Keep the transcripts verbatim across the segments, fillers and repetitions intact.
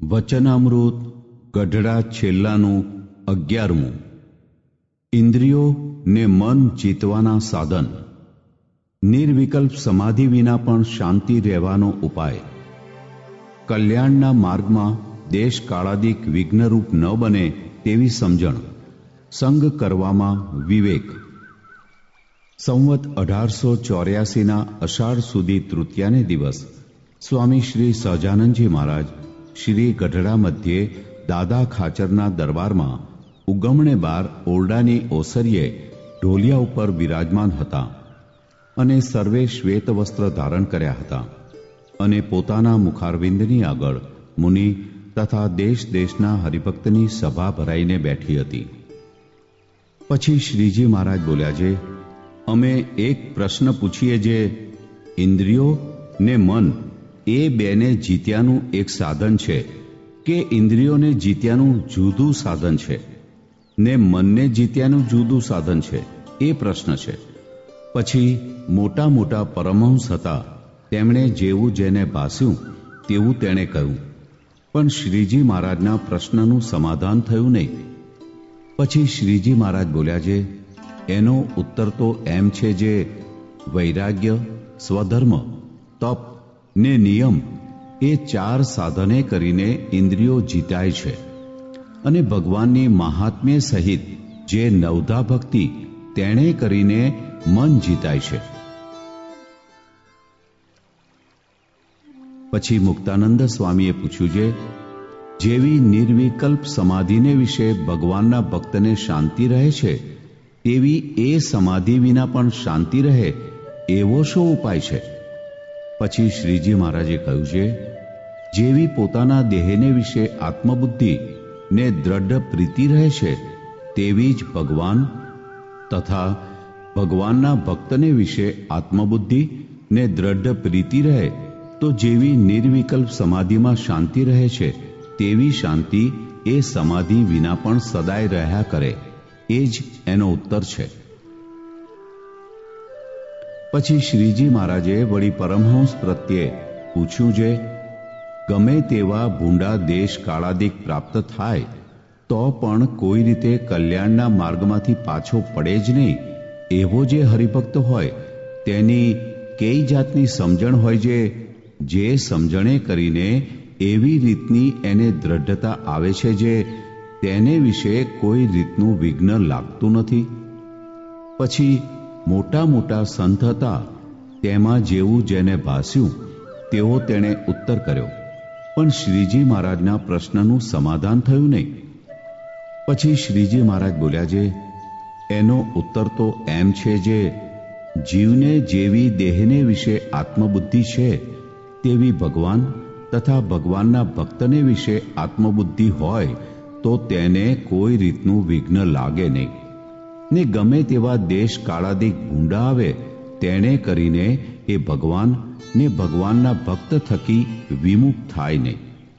વચનામૃત ગઢડા છેલ્લાનું અગિયારમું. ઇન્દ્રિયો ને મન જીતવાના સાધન. નિર્વિકલ્પ સમાધિ વિના પણ શાંતિ રહેવાનો ઉપાય. કલ્યાણના માર્ગમાં દેશ કાળાદિક વિઘ્નરૂપ ન બને તેવી સમજણ. સંગ કરવામાં વિવેક. સંવત અઢારસો ચોર્યાસીના અષાઢ સુધી તૃતીયાને દિવસ સ્વામી શ્રી સહજાનંદજી મહારાજ શ્રી ગઢડા મધ્યે દાદા ખાચરના દરબારમાં ઉગમણે બાર ઓરડાની ઓસરીએ ઢોલિયા ઉપર બિરાજમાન હતા અને સર્વે શ્વેત વસ્ત્ર ધારણ કર્યા હતા અને પોતાના મુખારવિંદની આગળ મુનિ તથા દેશ દેશના હરિભક્તની સભા ભરાઈને બેઠી હતી. પછી શ્રીજી મહારાજ બોલ્યા છે, અમે એક પ્રશ્ન પૂછીએ જે ઇન્દ્રિયો ને મન એ બેને જીત્યાનું એક સાધન છે કે ઇન્દ્રિયોને જીત્યાનું જુદું સાધન છે ને મનને જીત્યાનું જુદું સાધન છે, એ પ્રશ્ન છે. પછી મોટા મોટા પરમહંસ હતા, તેમણે જેવું જેને ભાસ્યું તેવું તેણે કહ્યું, પણ શ્રીજી મહારાજના પ્રશ્નનું સમાધાન થયું નહીં. પછી શ્રીજી મહારાજ બોલ્યા છે, એનો ઉત્તર તો એમ છે જે વૈરાગ્ય, સ્વધર્મ, તપ ને નિયમ એ ચાર સાધને કરીને ઇન્દ્રિયો જીતાય છે અને ભગવાનની મહાત્મ્ય સહિત જે નવધા ભક્તિ તેણે કરીને મન જીતાય છે. પછી મુક્તાનંદ સ્વામીએ પૂછ્યું છે, જેવી નિર્વિકલ્પ સમાધિને વિશે ભગવાનના ભક્તને શાંતિ રહે છે તેવી એ સમાધિ વિના પણ શાંતિ રહે એવો શો ઉપાય છે? પછી શ્રીજી મહારાજે કહ્યું છે, જેવી પોતાના દેહને વિશે આત્મબુદ્ધિ ને દ્રઢ પ્રીતિ રહે છે તેવી જ ભગવાન તથા ભગવાનના ભક્તને વિશે આત્મબુદ્ધિ ને દ્રઢ પ્રીતિ રહે તો જેવી નિર્વિકલ્પ સમાધિમાં શાંતિ રહે છે તેવી શાંતિ એ સમાધિ વિના પણ સદાય રહ્યા કરે, એ જ એનો ઉત્તર છે. પછી શ્રીજી મહારાજે વળી પરમહંસ પ્રત્યે પૂછ્યું છે, ગમે તેવા ભૂંડા દેશ કાળાદિક પ્રાપ્ત થાય તો પણ કોઈ રીતે કલ્યાણના માર્ગમાંથી પાછો પડે જ નહીં એવો જે હરિભક્ત હોય તેની કઈ જાતની સમજણ હોય છે, જે સમજણે કરીને એવી રીતની એને દ્રઢતા આવે છે જે તેને વિશે કોઈ રીતનું વિઘ્ન લાગતું નથી. પછી મોટા મોટા સંત હતા, તેમાં જેવું જેને ભાસ્યું તેવો તેણે ઉત્તર કર્યો, પણ શ્રીજી મહારાજના પ્રશ્નનું સમાધાન થયું નહીં. પછી શ્રીજી મહારાજ બોલ્યા છે, એનો ઉત્તર તો એમ છે જે જીવને જેવી દેહને વિશે આત્મબુદ્ધિ છે તેવી ભગવાન તથા ભગવાનના ભક્તને વિશે આત્મબુદ્ધિ હોય તો તેને કોઈ રીતનું વિઘ્ન લાગે નહીં ને ગમે તેવા દેશ કાળાદિક ભૂંડા આવે તેણે કરીને એ ભગવાન ને ભગવાનના ભક્ત થકી વિમુખ થાય નહીં.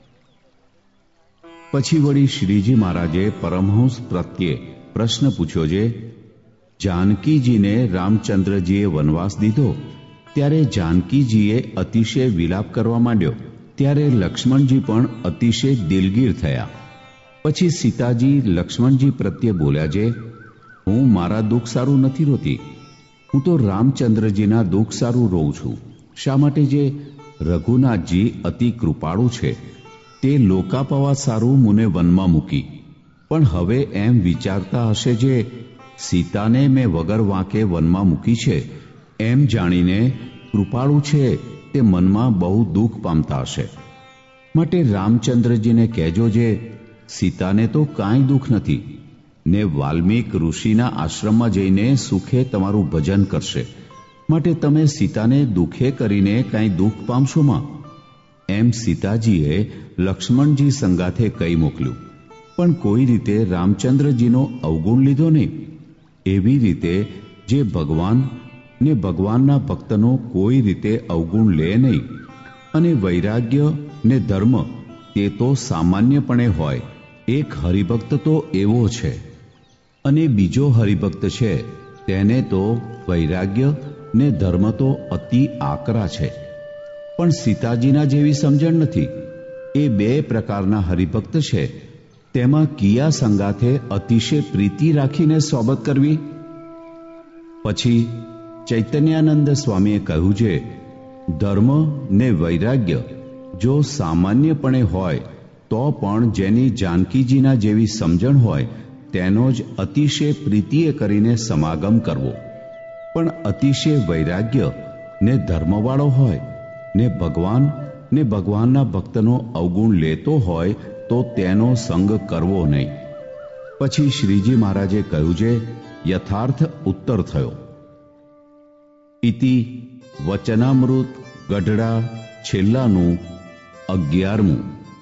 પછી વળી શ્રીજી મહારાજે પરમહંસ પ્રત્યે પ્રશ્ન પૂછ્યો છે, જાનકીજીને રામચંદ્રજીએ વનવાસ દીધો ત્યારે જાનકીજીએ અતિશય વિલાપ કરવા માંડ્યો, ત્યારે લક્ષ્મણજી પણ અતિશય દિલગીર થયા. પછી સીતાજી લક્ષ્મણજી પ્રત્યે બોલ્યા છે, હું મારા દુઃખ સારું નથી રોતી, હું તો રામચંદ્રજીના દુઃખ સારું રોઉં છું. શા માટે? જે રઘુનાથજી અતિ કૃપાળુ છે, તે લોકાપવા સારું મુને વનમાં મૂકી, પણ હવે એમ વિચારતા હશે જે સીતાને મેં વગર વાંકે વનમાં મૂકી છે એમ જાણીને કૃપાળુ છે તે મનમાં બહુ દુઃખ પામતા હશે. માટે રામચંદ્રજીને કહેજો જે સીતાને તો કાંઈ દુઃખ નથી ને વાલ્મીક ઋષિના આશ્રમમાં જઈને સુખે તમારું ભજન કરશે, માટે તમે સીતાને દુઃખે કરીને કાંઈ દુઃખ પામશોમાં. એમ સીતાજીએ લક્ષ્મણજી સંગાથે કહી મોકલ્યું, પણ કોઈ રીતે રામચંદ્રજીનો અવગુણ લીધો નહીં. એવી રીતે જે ભગવાન ને ભગવાનના ભક્તનો કોઈ રીતે અવગુણ લે નહીં. અને વૈરાગ્ય ને ધર્મ તે તો સામાન્યપણે હોય, એક હરિભક્ત તો એવો છે અને બીજો હરિભક્ત છે તેને તો વૈરાગ્ય ને ધર્મ તો અતિ આકરા છે, પણ સીતાજીના જેવી સમજણ નથી. એ બે પ્રકારના હરિભક્ત છે, તેમાં કિયા સંગાથે અતિશય પ્રીતિ રાખીને સોબત કરવી? પછી ચૈતન્યાનંદ સ્વામીએ કહ્યું છે, ધર્મ ને વૈરાગ્ય જો સામાન્યપણે હોય તો પણ જેની જાનકીજીના જેવી સમજણ હોય તેનો જ અતિશય પ્રીતિએ કરીને સમાગમ કરવો. પણ અતિશય વૈરાગ્ય ને ધર્મવાળો હોય ને ભગવાન ને ભગવાનના ભક્તનો અવગુણ લેતો હોય તો તેનો સંગ કરવો નહીં. પછી શ્રીજી મહારાજે કહ્યું છે, યથાર્થ ઉત્તર થયો. ઇતિ વચનામૃત ગઢડા છેલ્લાનું અગિયારમું.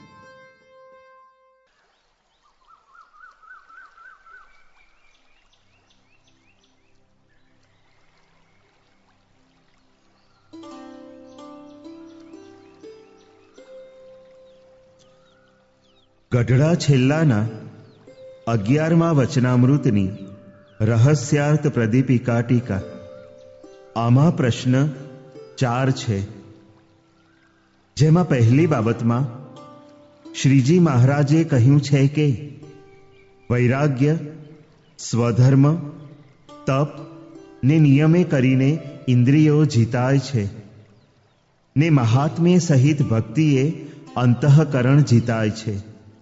ગઢડા છેલ્લાના અગિયારમા વચનામૃતની રહસ્યાર્થ પ્રદીપિકા ટીકા. આમાં પ્રશ્ન ચાર છે, જેમાં પહેલી બાબતમાં શ્રીજી મહારાજે કહ્યું છે કે વૈરાગ્ય, સ્વધર્મ, તપ ને નિયમે કરીને ઇન્દ્રિયો જીતાય છે ને મહાત્મ્ય સહિત ભક્તિએ અંતઃકરણ જીતાય છે.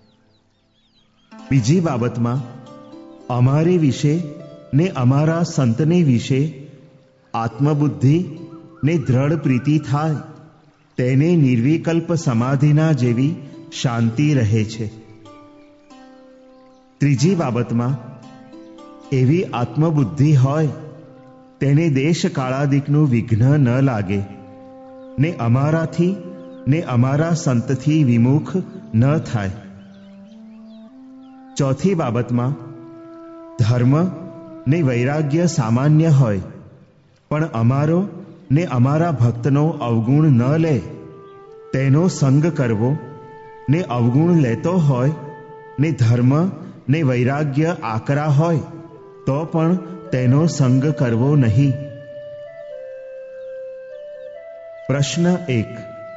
બીજી બાબતમાં અમારે વિશે ને અમારા સંતને વિશે આત્મબુદ્ધિ ને દ્રઢ પ્રીતિ થાય, તેને નિર્વિકલ્પ સમાધિના જેવી શાંતિ રહે છે. ત્રીજી બાબતમાં એવી આત્મબુદ્ધિ હોય તેને દેશ કાળાદિકનું વિઘ્ન ન લાગે ને અમારાથી ને અમારા સંતથી વિમુખ ન થાય. ચોથી બાબતમાં ધર્મ ને વૈરાગ્ય સામાન્ય હોય પણ અમારો ને અમારા ભક્તનો અવગુણ ન લે, તેનો સંગ કરવો ને અવગુણ લેતો હોય ને ધર્મ ને વૈરાગ્ય આકરા હોય તો પણ તેનો સંગ કરવો નહીં. પ્રશ્ન એક.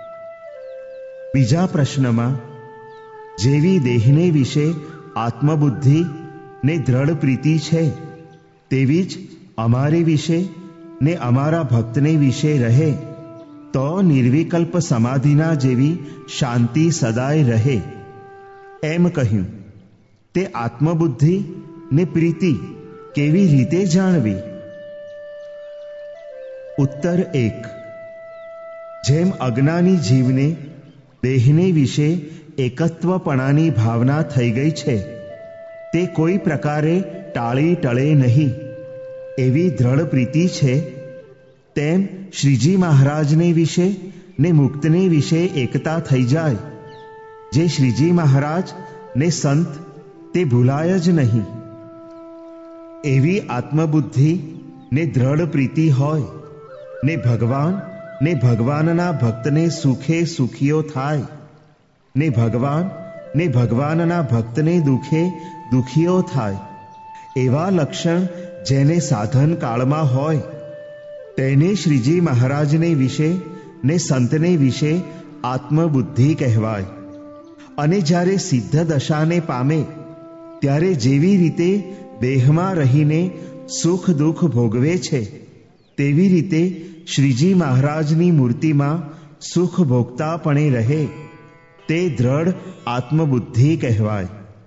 બીજા પ્રશ્નમાં જેવી દેહને વિશે આત્મબુદ્ધિ ને દ્રઢ પ્રીતિ છે તેવી જ અમારે વિશે ને અમારા ભક્તને વિશે રહે તો નિર્વિકલ્પ સમાધિના જેવી શાંતિ સદાય રહે એમ કહ્યું. તે આત્મબુદ્ધિ ને પ્રીતિ કેવી રીતે જાણવી? ઉત્તર એક. જેમ અજ્ઞાની જીવને દેહને વિશે એકત્વપણાની ભાવના થઈ ગઈ છે, તે કોઈ પ્રકારે ટાળી ટળે નહીં એવી દ્રઢ પ્રીતિ છે, તેમ શ્રીજી મહારાજને વિશે ને મુક્તને વિશે એકતા થઈ જાય. જે શ્રીજી મહારાજ ને સંત તે ભૂલાય જ નહીં. એવી આત્મબુદ્ધિ ને દ્રઢ પ્રીતિ હોય ને ભગવાન ને ભગવાનના ભક્તને સુખે સુખીઓ થાય ને ભગવાન ને ભગવાનના ભક્તને દુખે દુખીઓ થાય, એવા લક્ષણ જેને સાધન કાળમાં હોય તેને શ્રીજી મહારાજને વિશે ને સંતને વિશે આત્મબુદ્ધિ કહેવાય. અને જ્યારે સિદ્ધ દશાને પામે ત્યારે જેવી રીતે દેહમાં રહીને સુખ દુઃખ ભોગવે છે તેવી રીતે શ્રીજી મહારાજની મૂર્તિમાં સુખ ભોગતાપણે રહે, તે દ્રઢ આત્મબુદ્ધિ કહેવાય.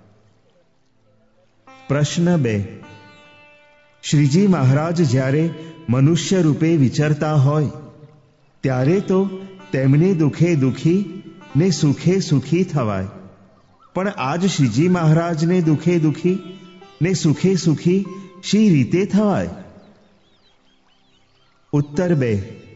પ્રશ્ન બે. શ્રીજી મહારાજ જ્યારે મનુષ્ય રૂપે વિચરતા હોય ત્યારે તો તેમને દુઃખે દુઃખી ને સુખે સુખી થવાય, પણ આજ શ્રીજી મહારાજને દુઃખે દુઃખી ને સુખે સુખી શી રીતે થવાય? ઉત્તર બે.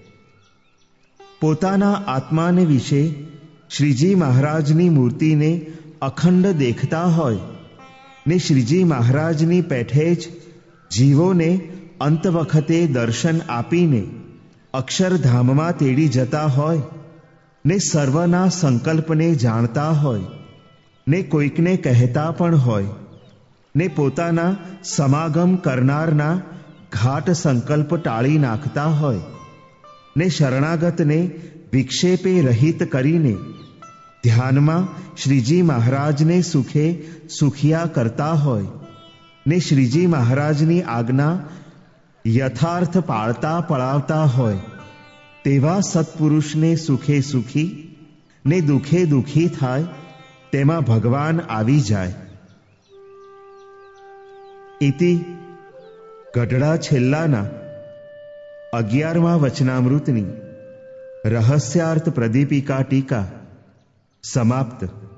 પોતાના આત્માને વિશે શ્રીજી મહારાજની મૂર્તિને અખંડ દેખતા હોય ને શ્રીજી મહારાજની પેઠે જ જીવોને અંત વખતે દર્શન આપીને અક્ષરધામમાં તેડી જતા હોય ને સર્વના સંકલ્પને જાણતા હોય ને કોઈકને કહેતા પણ હોય ને પોતાના સમાગમ કરનારના ઘાટ સંકલ્પ ટાળી નાખતા હોય ને શરણાગતને વિક્ષેપે રહિત કરીને ધ્યાનમાં શ્રીજી મહારાજને સુખે સુખિયા કરતા હોય ને શ્રીજી મહારાજની આજ્ઞા યથાર્થ પાળતા પળાવતા હોય તેવા સત્પુરુષને સુખે સુખી ને દુઃખે દુઃખી થાય તેમાં ભગવાન આવી જાય. ઇતિ ગઢડા છેલ્લાના અગિયારમા વચનામૃતની રહસ્યાર્થ પ્રદીપિકા ટીકા સમાપ્ત.